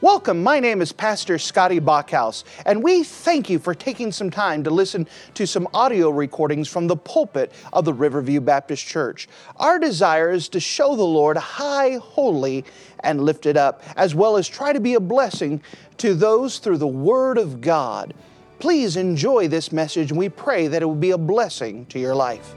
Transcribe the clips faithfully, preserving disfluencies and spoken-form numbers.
Welcome, my name is Pastor Scotty Bachhaus, and we thank you for taking some time to listen to some audio recordings from the pulpit of the Riverview Baptist Church. Our desire is to show the Lord high, holy, and lifted up, as well as try to be a blessing to those through the Word of God. Please enjoy this message, and we pray that it will be a blessing to your life.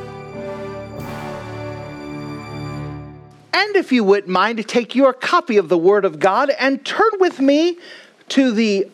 And if you wouldn't mind to take your copy of the Word of God and turn with me to the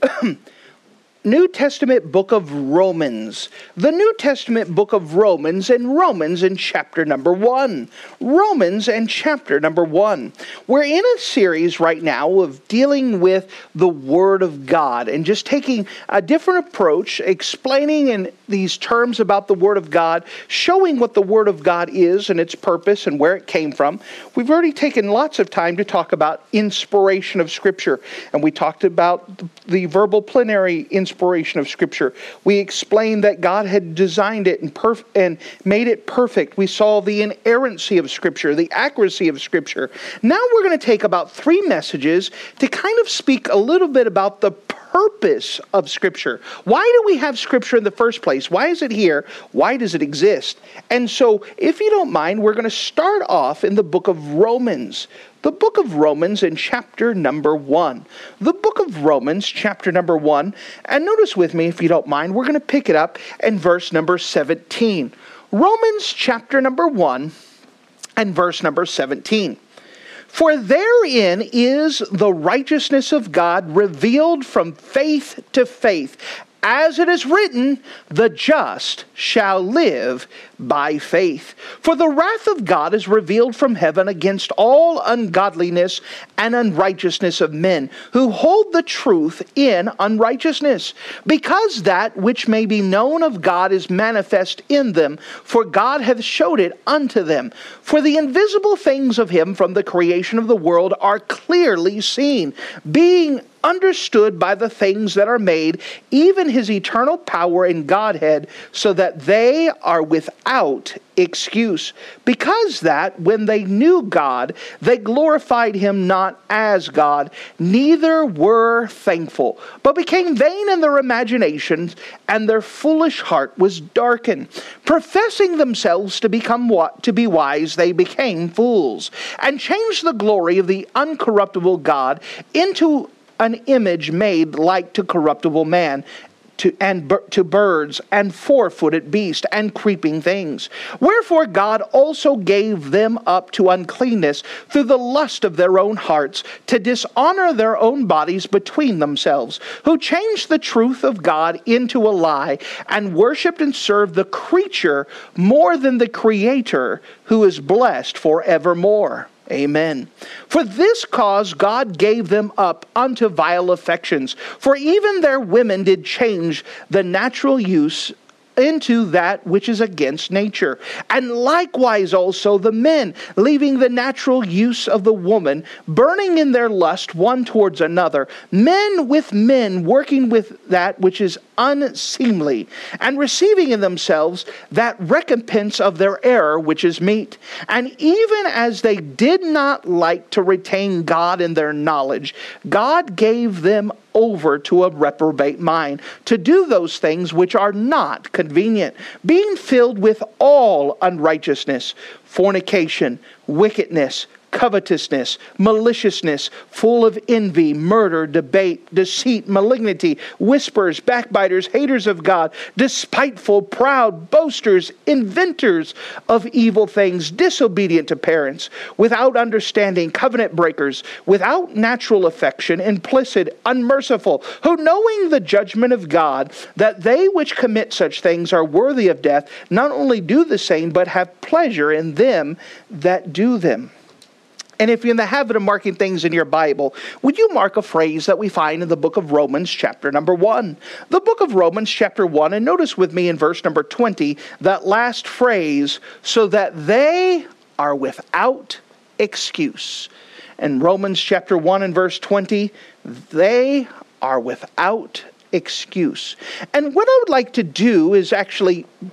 New Testament book of Romans. The New Testament book of Romans and Romans in chapter number one. Romans and chapter number one. We're in a series right now of dealing with the Word of God and just taking a different approach, explaining in these terms about the Word of God, showing what the Word of God is and its purpose and where it came from. We've already taken lots of time to talk about inspiration of Scripture, and we talked about the verbal plenary inspiration Inspiration of Scripture. We explained that God had designed it and, perf- and made it perfect. We saw the inerrancy of Scripture, the accuracy of Scripture. Now we're going to take about three messages to kind of speak a little bit about the purpose of Scripture. Why do we have Scripture in the first place? Why is it here? Why does it exist? And so, if you don't mind, we're going to start off in the book of Romans. The book of Romans in chapter number one. The book of Romans, chapter number one. And notice with me, if you don't mind, we're going to pick it up in verse number seventeen. Romans chapter number one and verse number seventeen. For therein is the righteousness of God revealed from faith to faith. As it is written, the just shall live by faith. For the wrath of God is revealed from heaven against all ungodliness and unrighteousness of men, who hold the truth in unrighteousness, because that which may be known of God is manifest in them, for God hath showed it unto them. For the invisible things of him from the creation of the world are clearly seen, being understood by the things that are made, even his eternal power and Godhead, so that they are without excuse. Because that, when they knew God, they glorified him not as God, neither were thankful, but became vain in their imaginations, and their foolish heart was darkened. Professing themselves to become what to be wise, they became fools, and changed the glory of the uncorruptible God into an image made like to corruptible man, to and to birds and four-footed beasts and creeping things. Wherefore God also gave them up to uncleanness through the lust of their own hearts, to dishonor their own bodies between themselves, who changed the truth of God into a lie, and worshipped and served the creature more than the Creator, who is blessed forevermore. Amen. For this cause God gave them up unto vile affections. For even their women did change the natural use into that which is against nature. And likewise also the men, leaving the natural use of the woman, burning in their lust one towards another, men with men working with that which is unseemly, and receiving in themselves that recompense of their error which is meet. And even as they did not like to retain God in their knowledge, God gave them over to a reprobate mind, to do those things which are not convenient, being filled with all unrighteousness, fornication, wickedness, covetousness, maliciousness, full of envy, murder, debate, deceit, malignity, whisperers, backbiters, haters of God, despiteful, proud, boasters, inventors of evil things, disobedient to parents, without understanding, covenant breakers, without natural affection, implicit, unmerciful, who knowing the judgment of God, that they which commit such things are worthy of death, not only do the same, but have pleasure in them that do them. And if you're in the habit of marking things in your Bible, would you mark a phrase that we find in the book of Romans chapter number one? The book of Romans chapter one, and notice with me in verse number twenty, that last phrase, so that they are without excuse. In Romans chapter one and verse twenty, they are without excuse. And what I would like to do is actually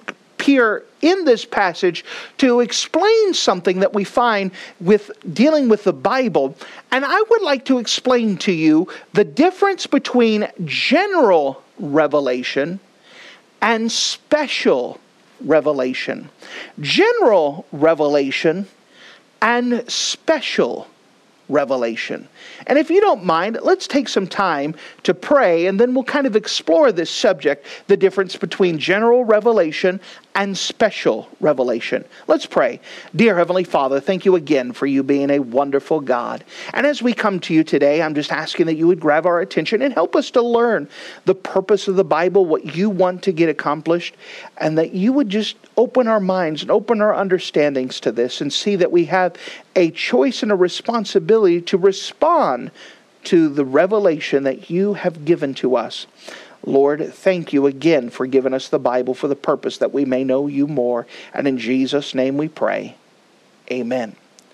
here in this passage to explain something that we find with dealing with the Bible. And I would like to explain to you the difference between general revelation and special revelation. General revelation and special revelation. And if you don't mind, let's take some time to pray, and then we'll kind of explore this subject, the difference between general revelation and special revelation. Let's pray. Dear Heavenly Father, thank you again for you being a wonderful God. And as we come to you today, I'm just asking that you would grab our attention and help us to learn the purpose of the Bible, what you want to get accomplished, and that you would just open our minds and open our understandings to this and see that we have a choice and a responsibility to respond to the revelation that you have given to us. Lord, thank you again for giving us the Bible for the purpose that we may know you more. And in Jesus' name we pray. Amen.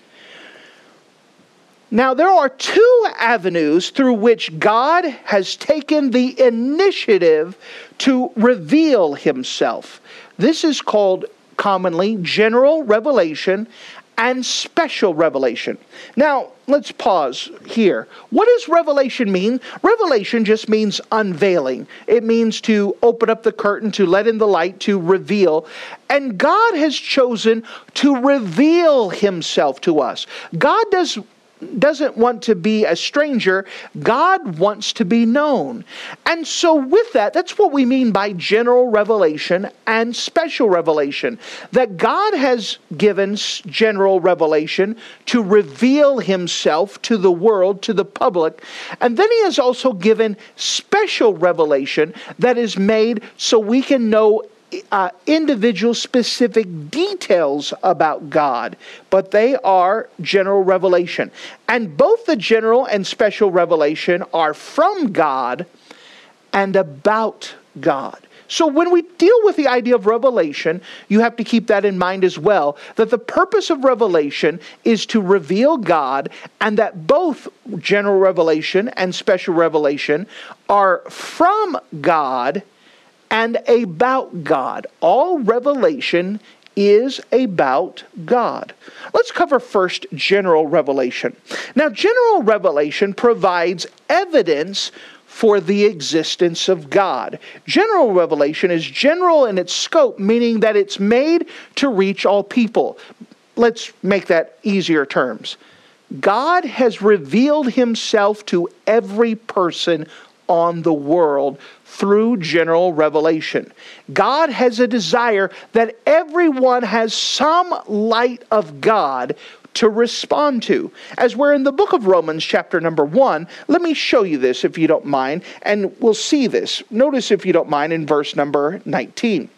Now, there are two avenues through which God has taken the initiative to reveal himself. This is called commonly general revelation and special revelation. Now, let's pause here. What does revelation mean? Revelation just means unveiling. It means to open up the curtain, to let in the light, to reveal. And God has chosen to reveal himself to us. God does doesn't want to be a stranger. God wants to be known. And so with that, that's what we mean by general revelation and special revelation. That God has given general revelation to reveal himself to the world, to the public. And then he has also given special revelation that is made so we can know Uh, individual specific details about God, but they are general revelation. And both the general and special revelation are from God and about God. So when we deal with the idea of revelation, you have to keep that in mind as well, that the purpose of revelation is to reveal God, and that both general revelation and special revelation are from God and about God. All revelation is about God. Let's cover first general revelation. Now, general revelation provides evidence for the existence of God. General revelation is general in its scope, meaning that it's made to reach all people. Let's make that easier terms. God has revealed himself to every person on the world through general revelation. God has a desire that everyone has some light of God to respond to. As we're in the book of Romans, chapter number one, let me show you this if you don't mind, and we'll see this. Notice, if you don't mind, in verse number nineteen.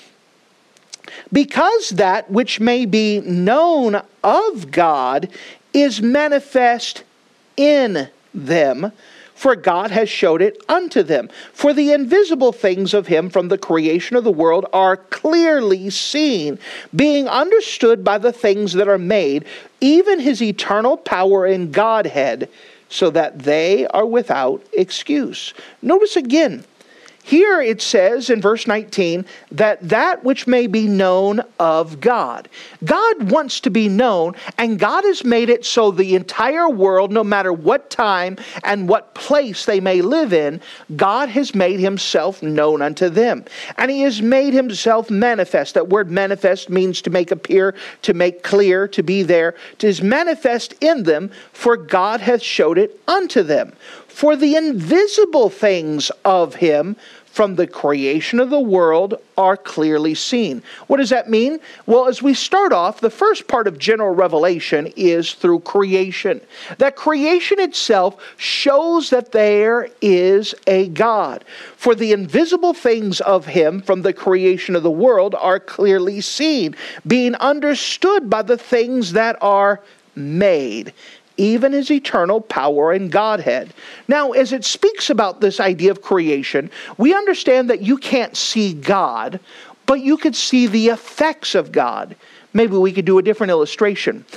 Because that which may be known of God is manifest in them, for God has showed it unto them. For the invisible things of him from the creation of the world are clearly seen, being understood by the things that are made, even his eternal power in Godhead, so that they are without excuse. Notice again, here it says in verse nineteen that that which may be known of God. God wants to be known, and God has made it so the entire world, no matter what time and what place they may live in, God has made himself known unto them. And he has made himself manifest. That word manifest means to make appear, to make clear, to be there. It is manifest in them, for God hath showed it unto them. For the invisible things of him from the creation of the world are clearly seen. What does that mean? Well, as we start off, the first part of general revelation is through creation. That creation itself shows that there is a God. For the invisible things of him from the creation of the world are clearly seen, being understood by the things that are made, even his eternal power and Godhead. Now, as it speaks about this idea of creation, we understand that you can't see God, but you could see the effects of God. Maybe we could do a different illustration.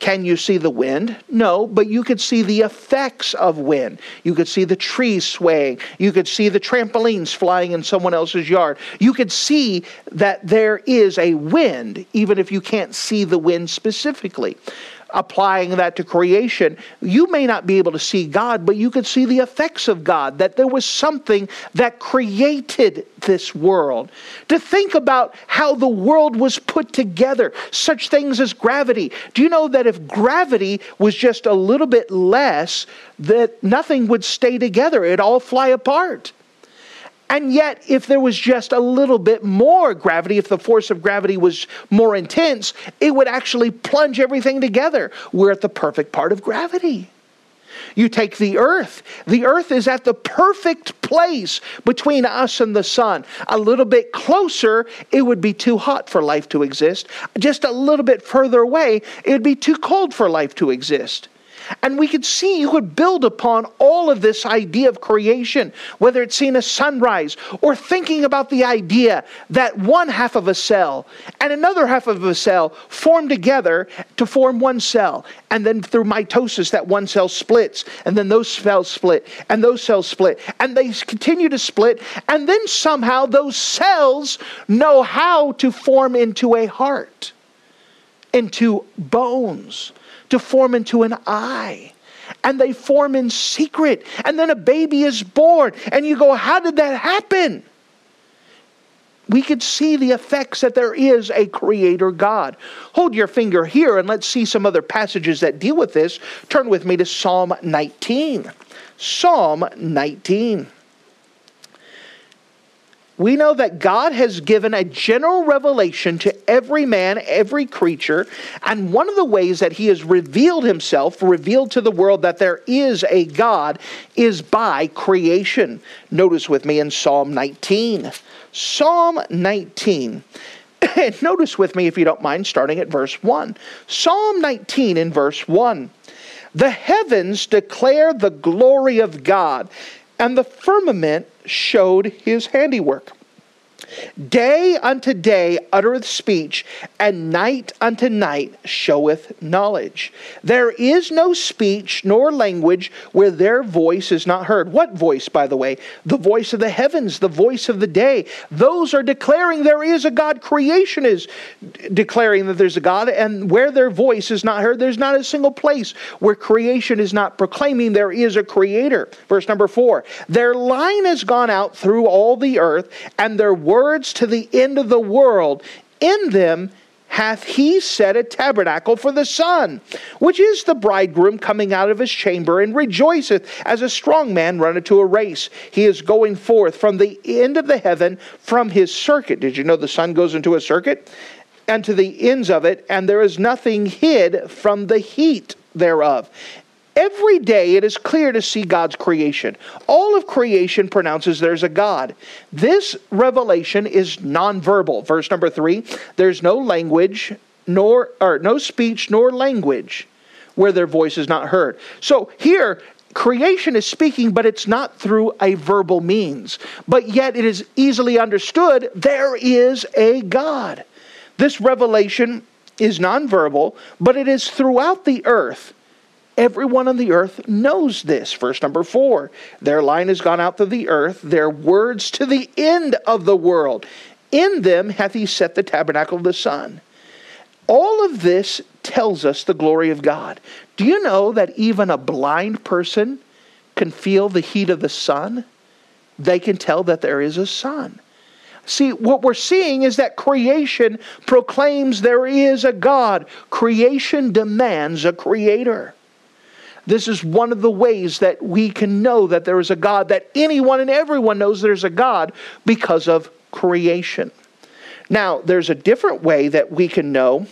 Can you see the wind? No, but you could see the effects of wind. You could see the trees swaying. You could see the trampolines flying in someone else's yard. You could see that there is a wind, even if you can't see the wind specifically. Applying that to creation, you may not be able to see God, but you could see the effects of God, that there was something that created this world. To think about how the world was put together, such things as gravity. Do you know that if gravity was just a little bit less, that nothing would stay together? It'd all fly apart. And yet, if there was just a little bit more gravity, if the force of gravity was more intense, it would actually plunge everything together. We're at the perfect part of gravity. You take the earth. The earth is at the perfect place between us and the sun. A little bit closer, it would be too hot for life to exist. Just a little bit further away, it would be too cold for life to exist. And we could see, you could build upon all of this idea of creation, whether it's seeing a sunrise or thinking about the idea that one half of a cell and another half of a cell form together to form one cell. And then through mitosis, that one cell splits, and then those cells split, and those cells split, and they continue to split. And then somehow those cells know how to form into a heart, into bones, to form into an eye. And they form in secret. And then a baby is born. And you go, how did that happen? We could see the effects that there is a creator God. Hold your finger here and let's see some other passages that deal with this. Turn with me to Psalm nineteen. Psalm nineteen. We know that God has given a general revelation to every man, every creature, and one of the ways that he has revealed himself, revealed to the world that there is a God, is by creation. Notice with me in Psalm nineteen. Psalm nineteen. And notice with me, if you don't mind, starting at verse one. Psalm nineteen in verse one. The heavens declare the glory of God, and the firmament showed his handiwork. Day unto day uttereth speech, and night unto night showeth knowledge. There is no speech nor language where their voice is not heard. What voice, by the way? The voice of the heavens, the voice of the day. Those are declaring there is a God. Creation is declaring that there's a God, and where their voice is not heard, there's not a single place where creation is not proclaiming there is a creator. Verse number four. Their line has gone out through all the earth, and their words to the end of the world. In them hath he set a tabernacle for the sun, which is the bridegroom coming out of his chamber, and rejoiceth as a strong man runneth to a race. He is going forth from the end of the heaven, from his circuit. Did you know the sun goes into a circuit? And to the ends of it, and there is nothing hid from the heat thereof. Every day it is clear to see God's creation. All of creation pronounces there's a God. This revelation is nonverbal. Verse number three, there's no language, nor or no speech nor language where their voice is not heard. So here, creation is speaking, but it's not through a verbal means. But yet it is easily understood there is a God. This revelation is nonverbal, but it is throughout the earth. Everyone on the earth knows this. Verse number four. Their line has gone out to the earth, their words to the end of the world. In them hath he set the tabernacle of the sun. All of this tells us the glory of God. Do you know that even a blind person can feel the heat of the sun? They can tell that there is a sun. See, what we're seeing is that creation proclaims there is a God. Creation demands a creator. This is one of the ways that we can know that there is a God, that anyone and everyone knows there's a God because of creation. Now, there's a different way that we can know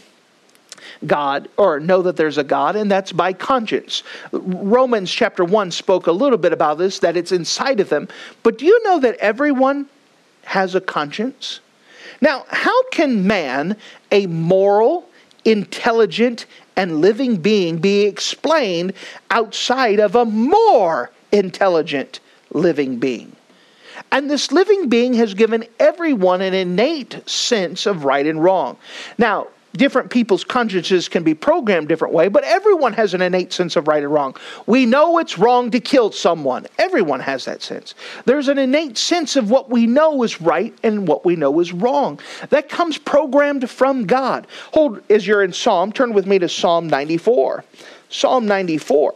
God, or know that there's a God, and that's by conscience. Romans chapter one spoke a little bit about this, that it's inside of them. But do you know that everyone has a conscience? Now, how can man, a moral, intelligent, and living being, be explained outside of a more intelligent living being? And this living being has given everyone an innate sense of right and wrong. Now, different people's consciences can be programmed different way, but everyone has an innate sense of right and wrong. We know it's wrong to kill someone. Everyone has that sense. There's an innate sense of what we know is right and what we know is wrong. That comes programmed from God. Hold, as you're in Psalm, turn with me to Psalm ninety-four. Psalm ninety-four.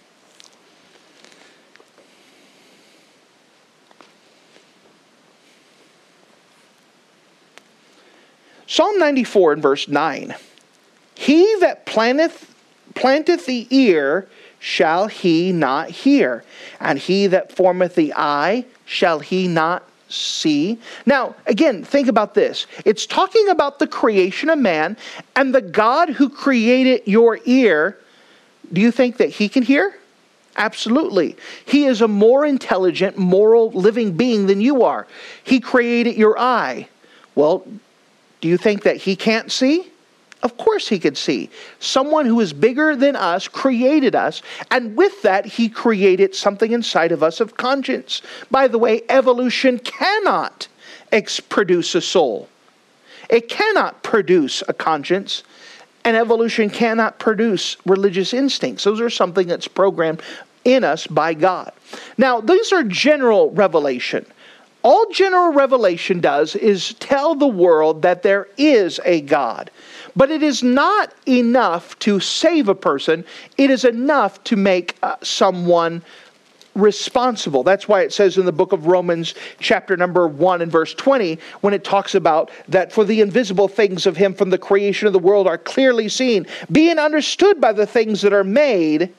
Psalm ninety-four and verse nine. He that planteth, planteth the ear, shall he not hear? And he that formeth the eye, shall he not see? Now, again, think about this. It's talking about the creation of man, and the God who created your ear, do you think that he can hear? Absolutely. He is a more intelligent, moral, living being than you are. He created your eye. Well, do you think that he can't see? Of course he could see. Someone who is bigger than us created us, and with that he created something inside of us of conscience. By the way, evolution cannot ex- produce a soul. It cannot produce a conscience, and evolution cannot produce religious instincts. Those are something that's programmed in us by God. Now, these are general revelation. All general revelation does is tell the world that there is a God. But it is not enough to save a person. It is enough to make uh, someone responsible. That's why it says in the book of Romans, chapter number one and verse twenty, when it talks about that for the invisible things of him from the creation of the world are clearly seen, being understood by the things that are made,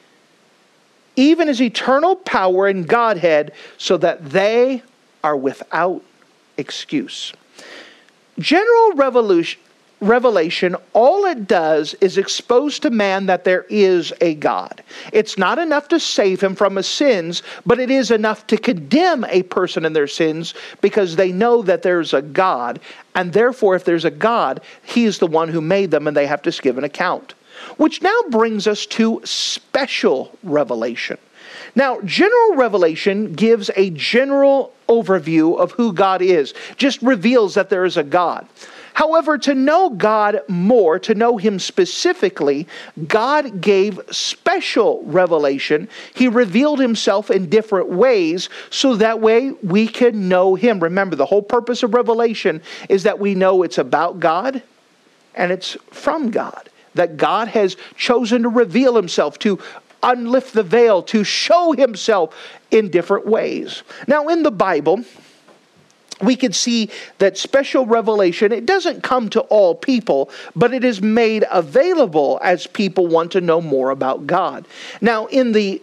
even his eternal power and Godhead, so that they are without excuse. General revolution, revelation, all it does is expose to man that there is a God. It's not enough to save him from his sins, but it is enough to condemn a person in their sins because they know that there's a God, and therefore if there's a God, he is the one who made them and they have to give an account. Which now brings us to special revelation. Now, general revelation gives a general overview of who God is, just reveals that there is a God. However, to know God more, to know him specifically, God gave special revelation. He revealed himself in different ways so that way we can know him. Remember, the whole purpose of revelation is that we know it's about God and it's from God. That God has chosen to reveal himself, to unlift the veil, to show himself in different ways. Now, in the Bible, we can see that special revelation, it doesn't come to all people, but it is made available as people want to know more about God. Now, in the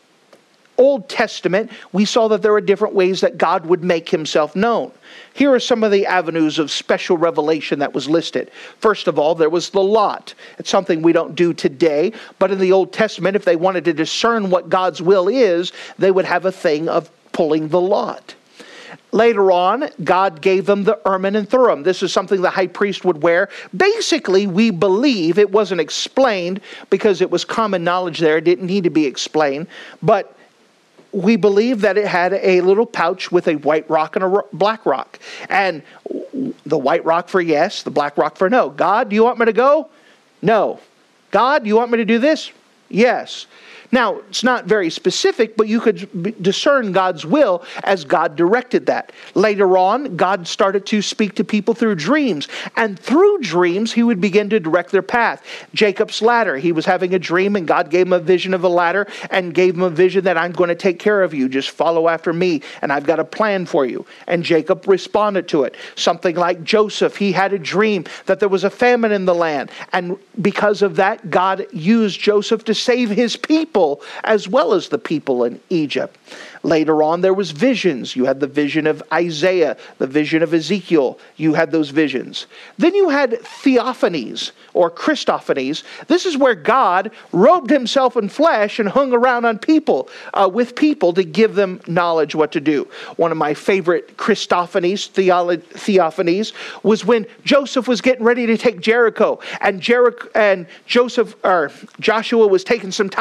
Old Testament, we saw that there are different ways that God would make himself known. Here are some of the avenues of special revelation that was listed. First of all, there was the lot. It's something we don't do today, but in the Old Testament, if they wanted to discern what God's will is, they would have a thing of pulling the lot. Later on, God gave them the Urim and Thummim. This is something the high priest would wear. Basically, we believe it wasn't explained because it was common knowledge there. It didn't need to be explained, but we believe that it had a little pouch with a white rock and a black rock. And the white rock for yes, the black rock for no. God, do you want me to go? No. God, do you want me to do this? Yes. Now, it's not very specific, but you could discern God's will as God directed that. Later on, God started to speak to people through dreams. And through dreams, he would begin to direct their path. Jacob's ladder, he was having a dream and God gave him a vision of a ladder and gave him a vision that I'm going to take care of you. Just follow after me and I've got a plan for you. And Jacob responded to it. Something like Joseph, he had a dream that there was a famine in the land. And because of that, God used Joseph to save his people as well as the people in Egypt. Later on, there was visions. You had the vision of Isaiah, the vision of Ezekiel. You had those visions. Then you had theophanies or Christophanies. This is where God robed himself in flesh and hung around on people, uh, with people to give them knowledge what to do. One of my favorite Christophanies, theolo- theophanies, was when Joseph was getting ready to take Jericho, and Jericho and Joseph or Joshua was taking some time by himself.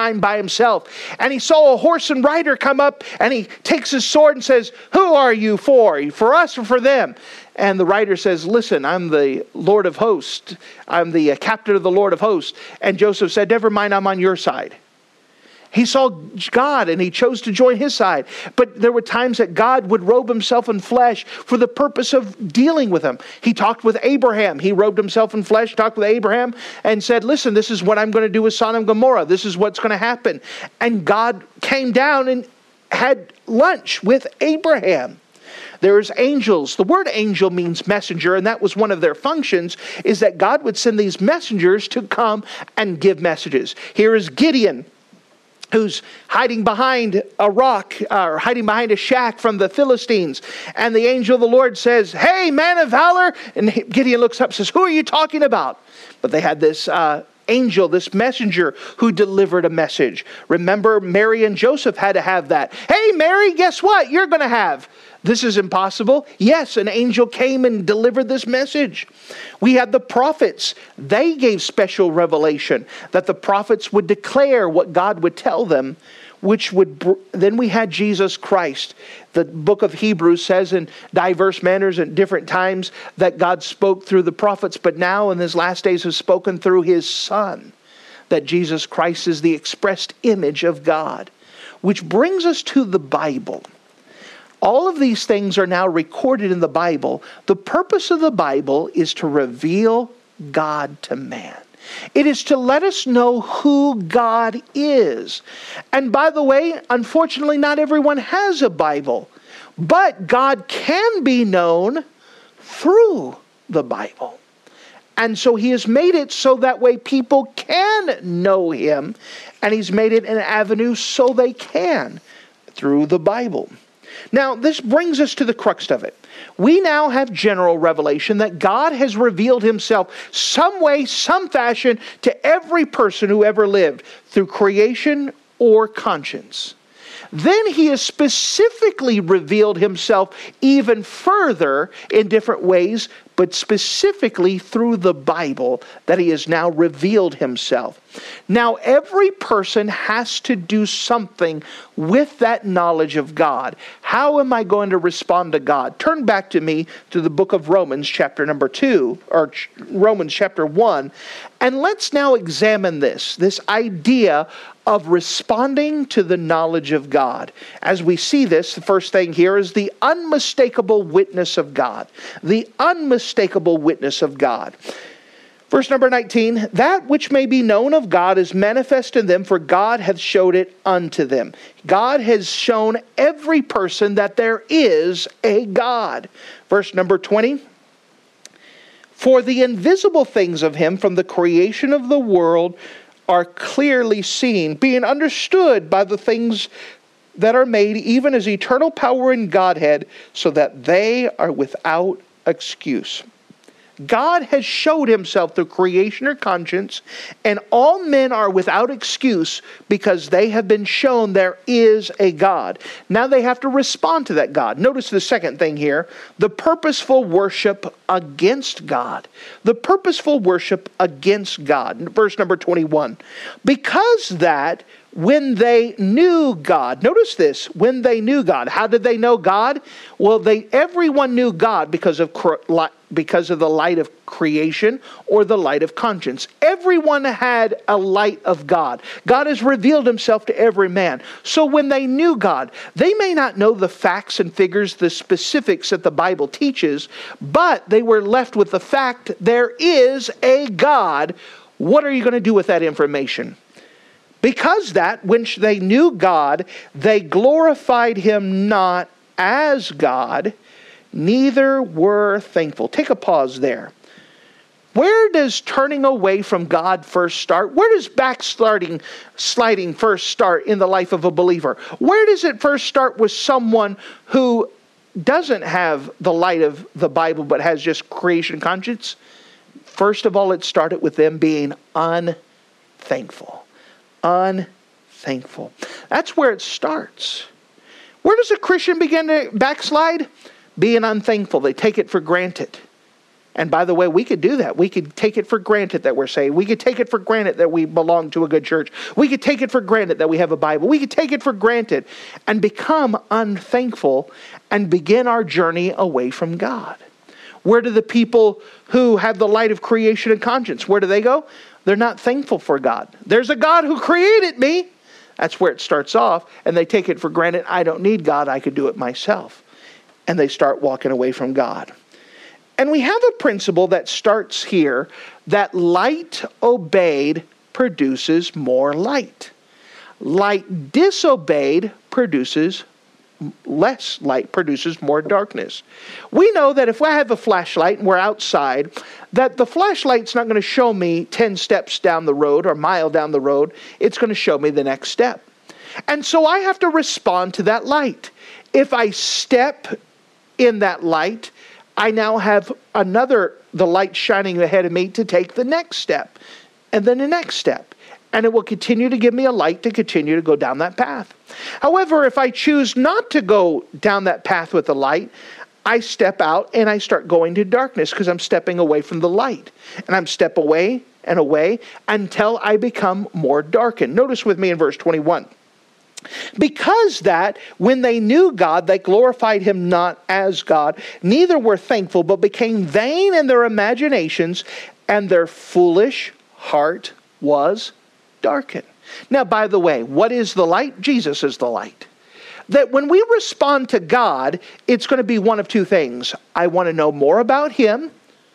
himself. And he saw a horse and rider come up, and he takes his sword and says, "Who are you for? For us or for them?" And the rider says, "Listen, I'm the Lord of hosts. I'm the uh, captain of the Lord of hosts." And Joseph said, "Never mind, I'm on your side." He saw God and he chose to join his side. But there were times that God would robe himself in flesh for the purpose of dealing with him. He talked with Abraham. He robed himself in flesh, talked with Abraham, and said, "Listen, this is what I'm going to do with Sodom and Gomorrah. This is what's going to happen." And God came down and had lunch with Abraham. There's angels. The word angel means messenger, and that was one of their functions, is that God would send these messengers to come and give messages. Here is Gideon, who's hiding behind a rock, uh, or hiding behind a shack from the Philistines. And the angel of the Lord says, "Hey, man of valor." And Gideon looks up and says, "Who are you talking about?" But they had this uh, angel, this messenger, who delivered a message. Remember, Mary and Joseph had to have that. "Hey, Mary, guess what? You're going to have." This is impossible. Yes, an angel came and delivered this message. We had the prophets. They gave special revelation that the prophets would declare what God would tell them, which would, br- then we had Jesus Christ. The book of Hebrews says in diverse manners at different times that God spoke through the prophets, but now in his last days has spoken through his Son, that Jesus Christ is the expressed image of God. Which brings us to the Bible. All of these things are now recorded in the Bible. The purpose of the Bible is to reveal God to man. It is to let us know who God is. And by the way, unfortunately, not everyone has a Bible. But God can be known through the Bible. And so he has made it so that way people can know him. And he's made it an avenue so they can through the Bible. Now, this brings us to the crux of it. We now have general revelation that God has revealed himself some way, some fashion to every person who ever lived through creation or conscience. Then he has specifically revealed himself even further in different ways, but specifically through the Bible that he has now revealed himself. Now, every person has to do something with that knowledge of God. How am I going to respond to God? Turn back to me to the book of Romans chapter number two, or Romans chapter one, and let's now examine this, this idea of responding to the knowledge of God. As we see this, the first thing here is the unmistakable witness of God. The unmistakable witness of God. Verse number nineteen, "That which may be known of God is manifest in them, for God hath showed it unto them." God has shown every person that there is a God. Verse number twenty, "For the invisible things of him from the creation of the world are clearly seen, being understood by the things that are made, even as eternal power in Godhead, so that they are without excuse." God has showed himself through creation or conscience, and all men are without excuse because they have been shown there is a God. Now they have to respond to that God. Notice the second thing here, the purposeful worship against God. The purposeful worship against God. Verse number twenty-one. "Because that when they knew God," notice this, when they knew God. How did they know God? Well, they everyone knew God because of because of the light of creation or the light of conscience. Everyone had a light of God. God has revealed himself to every man. So when they knew God, they may not know the facts and figures, the specifics that the Bible teaches, but they were left with the fact there is a God. What are you going to do with that information? Because that, when they knew God, they glorified him not as God, neither were thankful. Take a pause there. Where does turning away from God first start? Where does backsliding sliding first start in the life of a believer? Where does it first start with someone who doesn't have the light of the Bible but has just creation conscience? First of all, it started with them being unthankful. Unthankful. That's where it starts. Where does a Christian begin to backslide? Being unthankful. They take it for granted. And by the way, we could do that. We could take it for granted that we're saved. We could take it for granted that we belong to a good church. We could take it for granted that we have a Bible. We could take it for granted and become unthankful and begin our journey away from God. Where do the people who have the light of creation and conscience, where do they go? They're not thankful for God. There's a God who created me. That's where it starts off. And they take it for granted. I don't need God. I could do it myself. And they start walking away from God. And we have a principle that starts here, that light obeyed produces more light. Light disobeyed produces less light, produces more darkness. We know that if I have a flashlight and we're outside, that the flashlight's not going to show me ten steps down the road or a mile down the road. It's going to show me the next step. And so I have to respond to that light. If I step in that light, I now have another, the light shining ahead of me to take the next step, and then the next step. And it will continue to give me a light to continue to go down that path. However, if I choose not to go down that path with the light, I step out and I start going to darkness because I'm stepping away from the light. And I'm step away and away until I become more darkened. Notice with me in verse twenty-one. Because that, when they knew God, they glorified him not as God, neither were thankful, but became vain in their imaginations, and their foolish heart was darkened. Now, by the way, what is the light? Jesus is the light. That when we respond to God, it's going to be one of two things. I want to know more about him,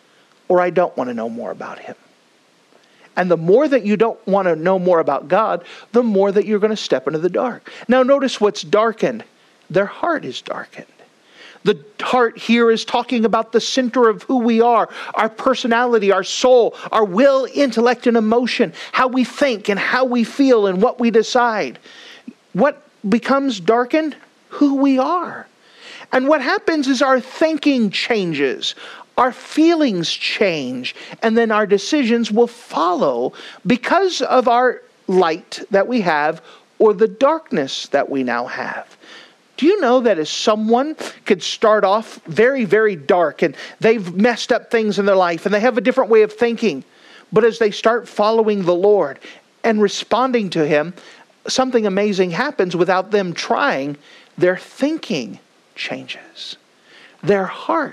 or I don't want to know more about him. And the more that you don't want to know more about God, the more that you're going to step into the dark. Now notice what's darkened. Their heart is darkened. The heart here is talking about the center of who we are, our personality, our soul, our will, intellect, and emotion, how we think and how we feel and what we decide. What becomes darkened? Who we are. And what happens is our thinking changes. Our feelings change, and then our decisions will follow because of our light that we have or the darkness that we now have. Do you know that as someone could start off very, very dark and they've messed up things in their life and they have a different way of thinking, but as they start following the Lord and responding to him, something amazing happens without them trying. Their thinking changes. Their heart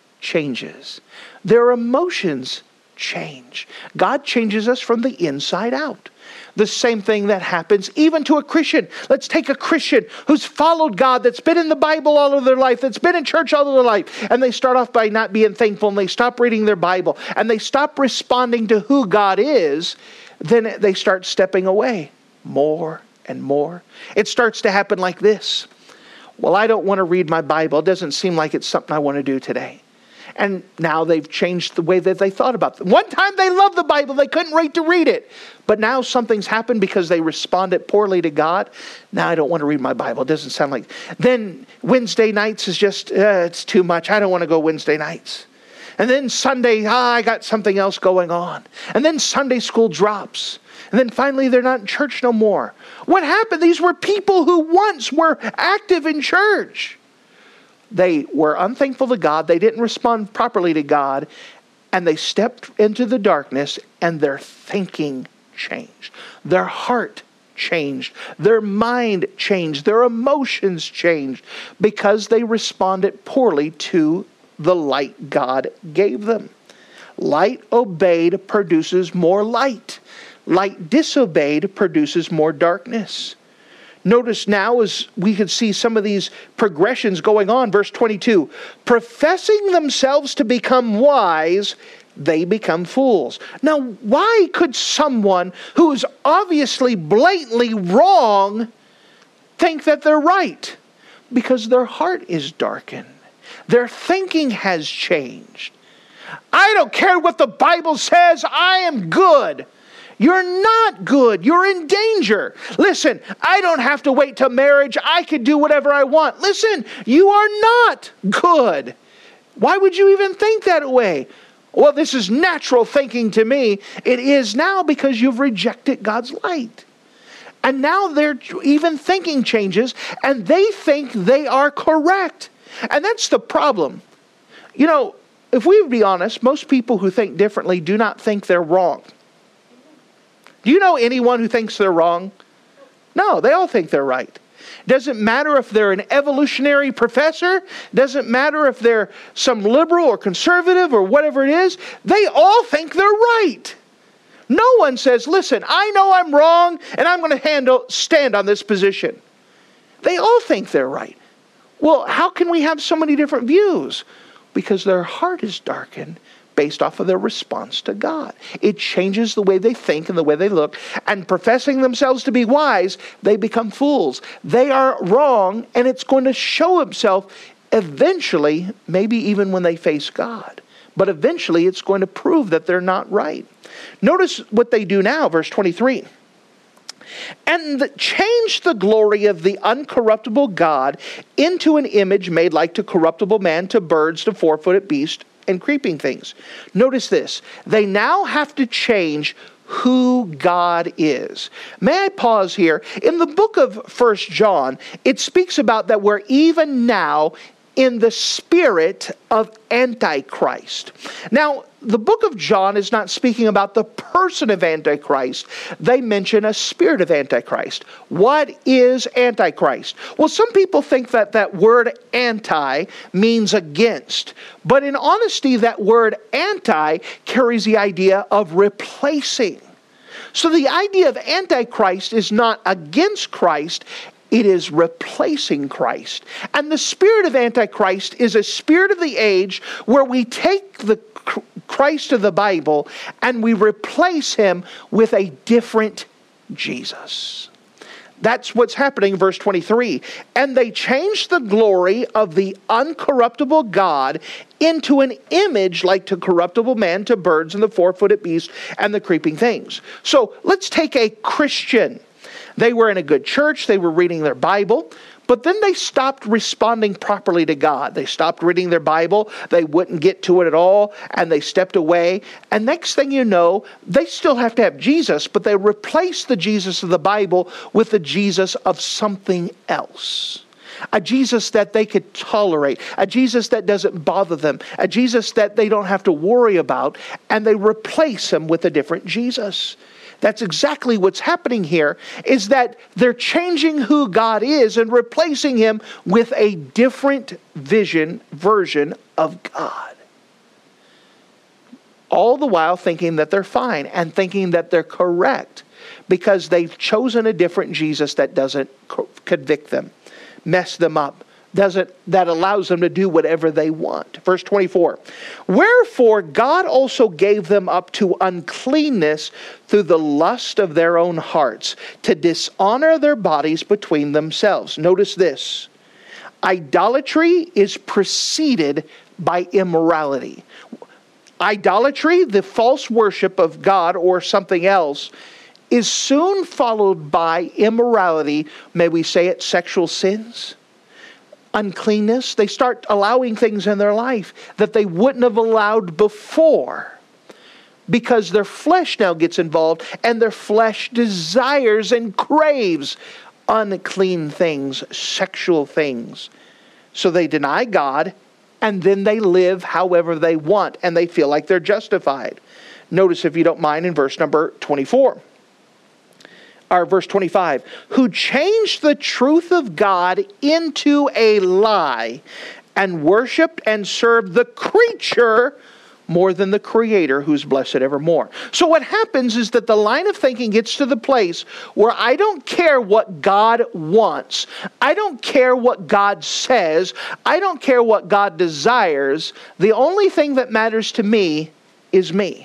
changes. Their emotions change. God changes us from the inside out. The same thing that happens even to a Christian. Let's take a Christian who's followed God, that's been in the Bible all of their life, that's been in church all of their life, and they start off by not being thankful, and they stop reading their Bible, and they stop responding to who God is. Then they start stepping away more and more. It starts to happen like this. Well, I don't want to read my Bible. It doesn't seem like it's something I want to do today. And now they've changed the way that they thought about it. One time they loved the Bible. They couldn't wait to read it. But now something's happened because they responded poorly to God. Now I don't want to read my Bible. It doesn't sound like... Then Wednesday nights is just, uh, it's too much. I don't want to go Wednesday nights. And then Sunday, ah, I got something else going on. And then Sunday school drops. And then finally they're not in church no more. What happened? These were people who once were active in church. They were unthankful to God. They didn't respond properly to God. And they stepped into the darkness, and their thinking changed. Their heart changed. Their mind changed. Their emotions changed because they responded poorly to the light God gave them. Light obeyed produces more light. Light disobeyed produces more darkness. Notice now as we could see some of these progressions going on. Verse twenty-two, professing themselves to become wise, they become fools. Now, why could someone who's obviously blatantly wrong think that they're right? Because their heart is darkened. Their thinking has changed. I don't care what the Bible says. I am good. You're not good. You're in danger. Listen, I don't have to wait till marriage. I can do whatever I want. Listen, you are not good. Why would you even think that way? Well, this is natural thinking to me. It is now because you've rejected God's light. And now their even thinking changes, and they think they are correct. And that's the problem. You know, if we would be honest, most people who think differently do not think they're wrong. Do you know anyone who thinks they're wrong? No, they all think they're right. Doesn't matter if they're an evolutionary professor. Doesn't matter if they're some liberal or conservative or whatever it is. They all think they're right. No one says, listen, I know I'm wrong and I'm going to handle, stand on this position. They all think they're right. Well, how can we have so many different views? Because their heart is darkened based off of their response to God. It changes the way they think and the way they look. And professing themselves to be wise, they become fools. They are wrong, and it's going to show itself eventually, maybe even when they face God. But eventually it's going to prove that they're not right. Notice what they do now, verse twenty-three. And the, change the glory of the uncorruptible God into an image made like to corruptible man, to birds, to four-footed beasts, and creeping things. Notice this. They now have to change who God is. May I pause here? In the book of First John, it speaks about that we're even now in the spirit of Antichrist. Now, the book of John is not speaking about the person of Antichrist. They mention a spirit of Antichrist. What is Antichrist? Well, some people think that that word anti means against. But in honesty, that word anti carries the idea of replacing. So the idea of Antichrist is not against Christ. It is replacing Christ. And the spirit of Antichrist is a spirit of the age where we take the Christ of the Bible and we replace him with a different Jesus. That's what's happening in verse twenty-three. And they changed the glory of the uncorruptible God into an image like to corruptible man, to birds and the four-footed beast and the creeping things. So let's take a Christian. They were in a good church. They were reading their Bible. But then they stopped responding properly to God. They stopped reading their Bible. They wouldn't get to it at all. And they stepped away. And next thing you know, they still have to have Jesus. But they replaced the Jesus of the Bible with the Jesus of something else. A Jesus that they could tolerate. A Jesus that doesn't bother them. A Jesus that they don't have to worry about. And they replace him with a different Jesus. That's exactly what's happening here, is that they're changing who God is and replacing him with a different vision, version of God. All the while thinking that they're fine and thinking that they're correct because they've chosen a different Jesus that doesn't convict them, mess them up, doesn't that allows them to do whatever they want. Verse twenty-four. Wherefore God also gave them up to uncleanness through the lust of their own hearts, to dishonor their bodies between themselves. Notice this. Idolatry is preceded by immorality. Idolatry, the false worship of God or something else, is soon followed by immorality. May we say it, sexual sins? Uncleanness. They start allowing things in their life that they wouldn't have allowed before because their flesh now gets involved and their flesh desires and craves unclean things, sexual things. So they deny God and then they live however they want and they feel like they're justified. Notice, if you don't mind, in verse number twenty-four. Or verse twenty-five, who changed the truth of God into a lie and worshiped and served the creature more than the Creator, who's blessed evermore. So what happens is that the line of thinking gets to the place where I don't care what God wants. I don't care what God says. I don't care what God desires. The only thing that matters to me is me.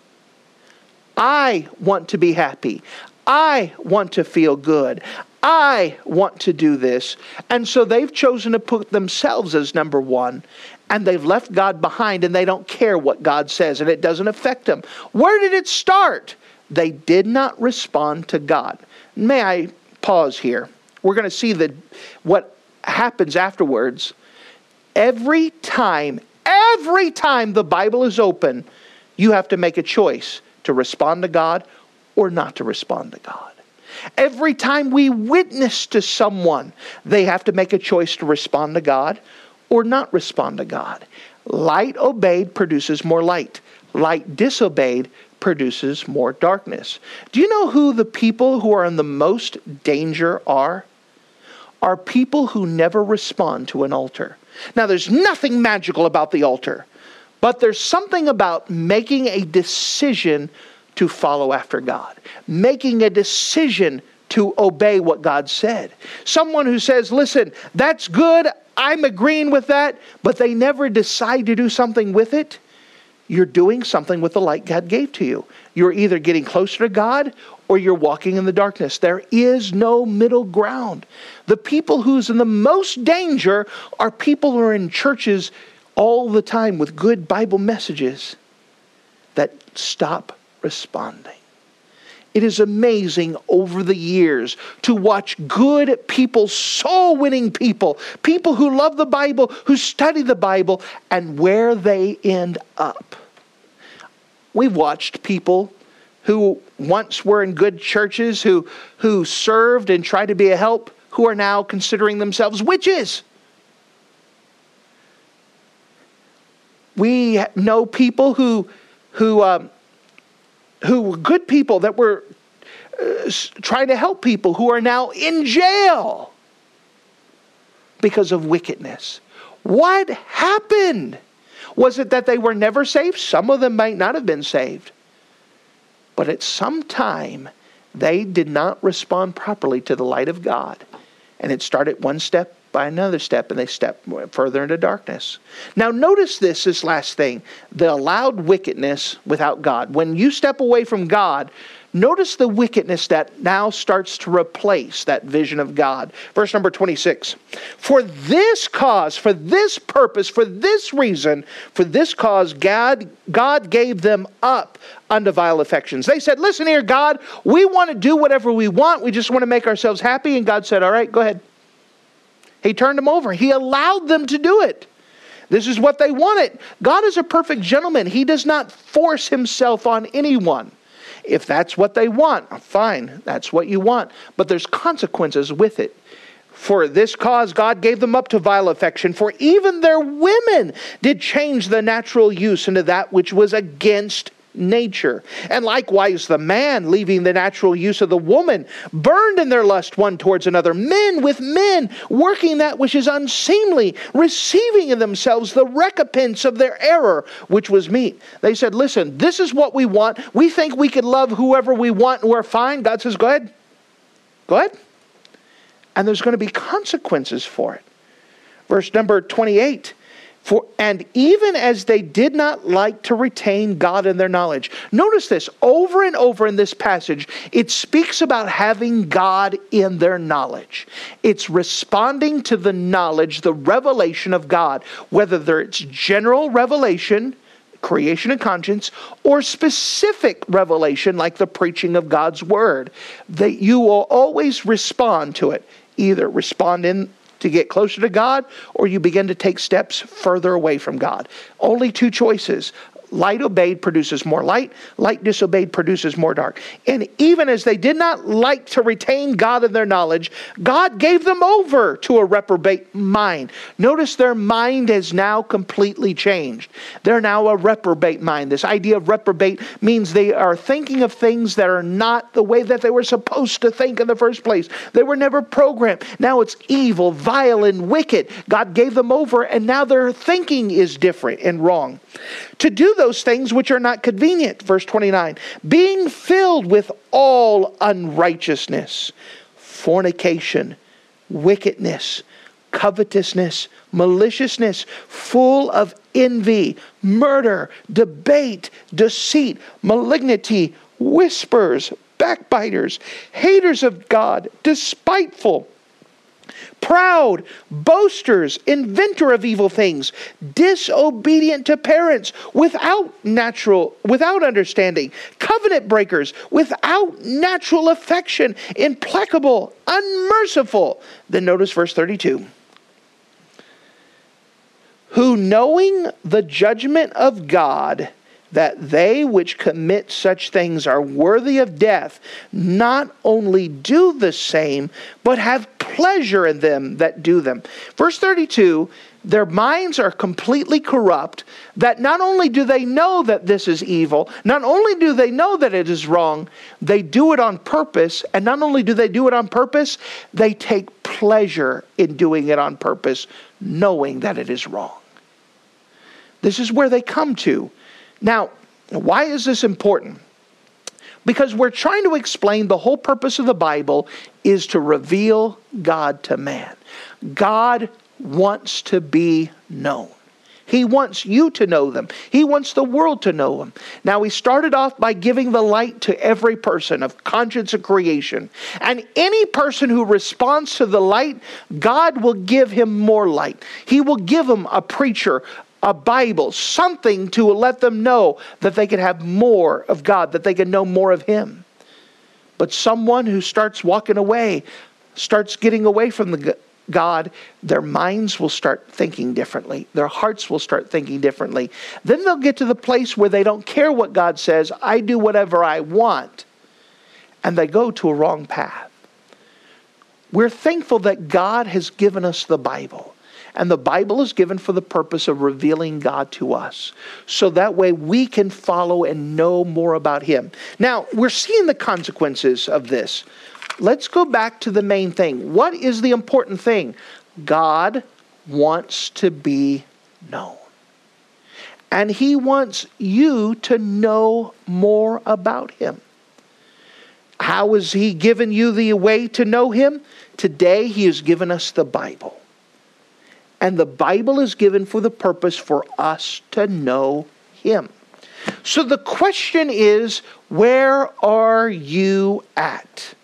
I want to be happy. I want to feel good. I want to do this. And so they've chosen to put themselves as number one. And they've left God behind and they don't care what God says. And it doesn't affect them. Where did it start? They did not respond to God. May I pause here? We're going to see the, what happens afterwards. Every time, every time the Bible is open, you have to make a choice to respond to God or not to respond to God. Every time we witness to someone, they have to make a choice to respond to God or not respond to God. Light obeyed produces more light. Light disobeyed produces more darkness. Do you know who the people who are in the most danger are? Are people who never respond to an altar. Now, there's nothing magical about the altar, but there's something about making a decision to follow after God, making a decision to obey what God said. Someone who says, listen, that's good, I'm agreeing with that, but they never decide to do something with it. You're doing something with the light God gave to you. You're either getting closer to God or you're walking in the darkness. There is no middle ground. The people who's in the most danger are people who are in churches all the time with good Bible messages that stop responding. It is amazing over the years to watch good people, soul-winning people, people who love the Bible, who study the Bible, and where they end up. We've watched people who once were in good churches, who, who served and tried to be a help, who are now considering themselves witches. We know people who, who, um, who were good people that were uh, trying to help people who are now in jail because of wickedness. What happened? Was it that they were never saved? Some of them might not have been saved. But at some time, they did not respond properly to the light of God. And it started one step by another step, and they stepped further into darkness. Now notice this, this last thing. The allowed wickedness without God. When you step away from God, notice the wickedness that now starts to replace that vision of God. Verse number twenty-six. For this cause, for this purpose, for this reason, for this cause, God, God gave them up unto vile affections. They said, listen here, God, we want to do whatever we want. We just want to make ourselves happy. And God said, all right, go ahead. He turned them over. He allowed them to do it. This is what they wanted. God is a perfect gentleman. He does not force himself on anyone. If that's what they want, fine, that's what you want. But there's consequences with it. For this cause God gave them up to vile affection, for even their women did change the natural use into that which was against nature. And likewise the man, leaving the natural use of the woman, burned in their lust one towards another. Men with men, working that which is unseemly, receiving in themselves the recompense of their error, which was meat. They said, listen, this is what we want. We think we can love whoever we want and we're fine. God says, go ahead. Go ahead. And there's going to be consequences for it. Verse number twenty-eight. For, and even as they did not like to retain God in their knowledge. Notice this, over and over in this passage, it speaks about having God in their knowledge. It's responding to the knowledge, the revelation of God, whether it's general revelation, creation and conscience, or specific revelation like the preaching of God's word. That you will always respond to it. Either respond in to get closer to God, or you begin to take steps further away from God. Only two choices. Light obeyed produces more light. Light disobeyed produces more dark. And even as they did not like to retain God in their knowledge, God gave them over to a reprobate mind. Notice their mind has now completely changed. They're now a reprobate mind. This idea of reprobate means they are thinking of things that are not the way that they were supposed to think in the first place. They were never programmed. Now it's evil, vile, and wicked. God gave them over, and now their thinking is different and wrong. To do those things which are not convenient. Verse twenty-nine. Being filled with all unrighteousness, fornication, wickedness, covetousness, maliciousness, full of envy, murder, debate, deceit, malignity, whispers, backbiters, haters of God, despiteful, proud, boasters, inventor of evil things, disobedient to parents, without natural, without understanding, covenant breakers, without natural affection, implacable, unmerciful. Then notice verse thirty-two. Who knowing the judgment of God, that they which commit such things are worthy of death, not only do the same, but have pleasure in them that do them. Verse thirty-two, their minds are completely corrupt, that not only do they know that this is evil, not only do they know that it is wrong, they do it on purpose. And not only do they do it on purpose, they take pleasure in doing it on purpose, knowing that it is wrong. This is where they come to. Now, why is this important? Because we're trying to explain the whole purpose of the Bible is to reveal God to man. God wants to be known. He wants you to know them. He wants the world to know him. Now, we started off by giving the light to every person of conscience of creation. And any person who responds to the light, God will give him more light. He will give him a preacher, a Bible, something to let them know that they can have more of God, that they can know more of him. But someone who starts walking away, starts getting away from the God, their minds will start thinking differently. Their hearts will start thinking differently. Then they'll get to the place where they don't care what God says. I do whatever I want. And they go to a wrong path. We're thankful that God has given us the Bible. And the Bible is given for the purpose of revealing God to us. So that way we can follow and know more about him. Now, we're seeing the consequences of this. Let's go back to the main thing. What is the important thing? God wants to be known. And he wants you to know more about him. How has he given you the way to know him? Today he has given us the Bible. And the Bible is given for the purpose for us to know him. So the question is, where are you at?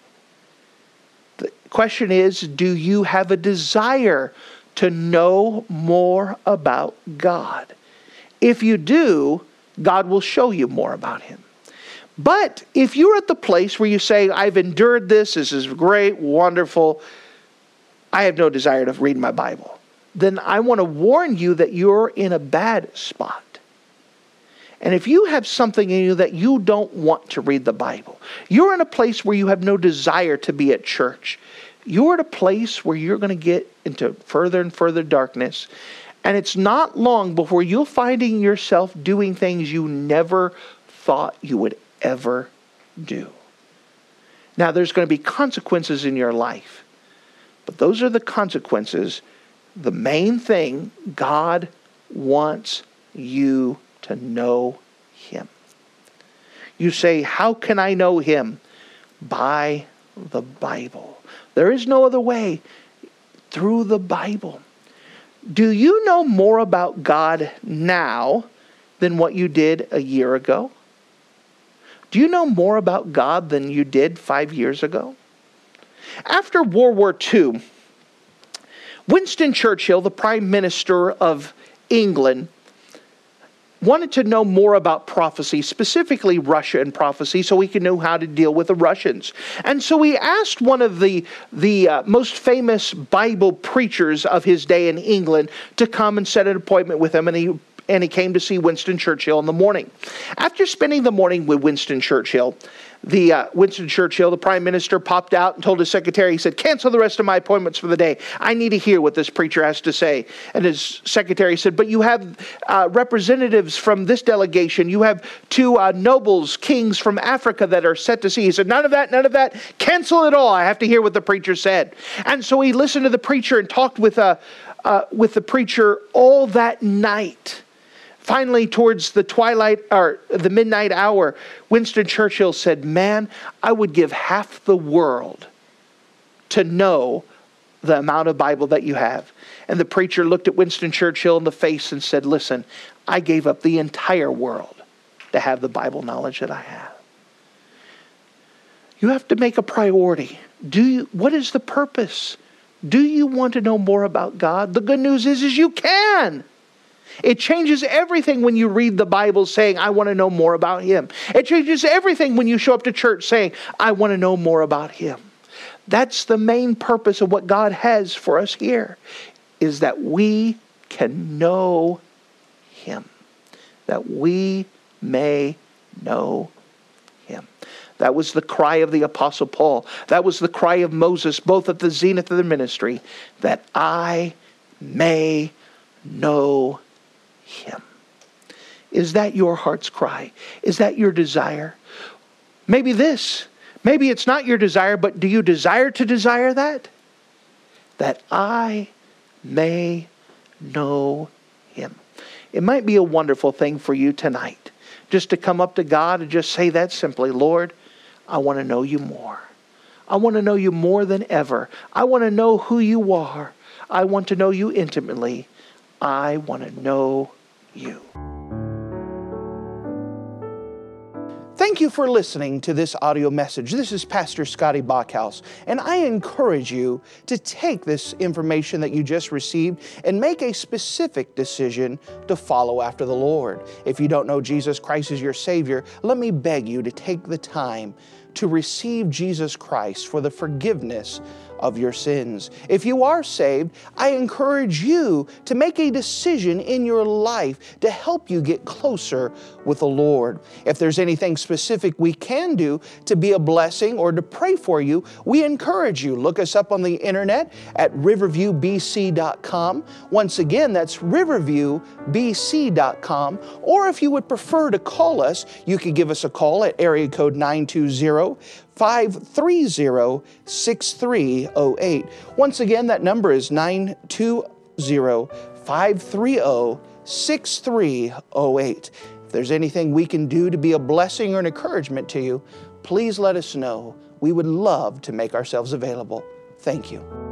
The question is, do you have a desire to know more about God? If you do, God will show you more about him. But if you're at the place where you say, I've endured this, this is great, wonderful, I have no desire to read my Bible, then I want to warn you that you're in a bad spot. And if you have something in you that you don't want to read the Bible, you're in a place where you have no desire to be at church, you're at a place where you're going to get into further and further darkness. And it's not long before you're finding yourself doing things you never thought you would ever do. Now, there's going to be consequences in your life. But those are the consequences. The main thing, God wants you to know him. You say, how can I know him? By the Bible. There is no other way. Through the Bible. Do you know more about God now than what you did a year ago? Do you know more about God than you did five years ago? After World War Two, Winston Churchill, the Prime Minister of England, wanted to know more about prophecy, specifically Russia and prophecy, so he could know how to deal with the Russians. And so he asked one of the, the uh, most famous Bible preachers of his day in England to come and set an appointment with him, and he and he came to see Winston Churchill in the morning. After spending the morning with Winston Churchill, the uh, Winston Churchill, the Prime Minister, popped out and told his secretary, he said, cancel the rest of my appointments for the day. I need to hear what this preacher has to say. And his secretary said, but you have uh, representatives from this delegation. You have two uh, nobles, kings from Africa that are set to see. He said, none of that, none of that. Cancel it all. I have to hear what the preacher said. And so he listened to the preacher and talked with, uh, uh, with the preacher all that night. Finally, towards the twilight or the midnight hour, Winston Churchill said, man, I would give half the world to know the amount of Bible that you have. And the preacher looked at Winston Churchill in the face and said, listen, I gave up the entire world to have the Bible knowledge that I have. You have to make a priority. Do you, what is the purpose? Do you want to know more about God? The good news is, is you can. It changes everything when you read the Bible saying, I want to know more about him. It changes everything when you show up to church saying, I want to know more about him. That's the main purpose of what God has for us here, is that we can know him. That we may know him. That was the cry of the Apostle Paul. That was the cry of Moses, both at the zenith of the ministry, that I may know him. Is that your heart's cry? Is that your desire? Maybe this. Maybe it's not your desire, but do you desire to desire that? That I may know him. It might be a wonderful thing for you tonight, just to come up to God and just say that simply, Lord, I want to know you more. I want to know you more than ever. I want to know who you are. I want to know you intimately. I want to know you. Thank you for listening to this audio message. This is Pastor Scotty Bachhaus, and I encourage you to take this information that you just received and make a specific decision to follow after the Lord. If you don't know Jesus Christ as your Savior, let me beg you to take the time to receive Jesus Christ for the forgiveness of your sins. If you are saved, I encourage you to make a decision in your life to help you get closer with the Lord. If there's anything specific we can do to be a blessing or to pray for you, we encourage you. Look us up on the internet at riverview b c dot com. Once again, that's riverview b c dot com. Or if you would prefer to call us, you could give us a call at area code nine two zero, five three zero, six three zero eight. Once again, that number is nine two zero, five three zero, six three zero eight. If there's anything we can do to be a blessing or an encouragement to you, please let us know. We would love to make ourselves available. Thank you.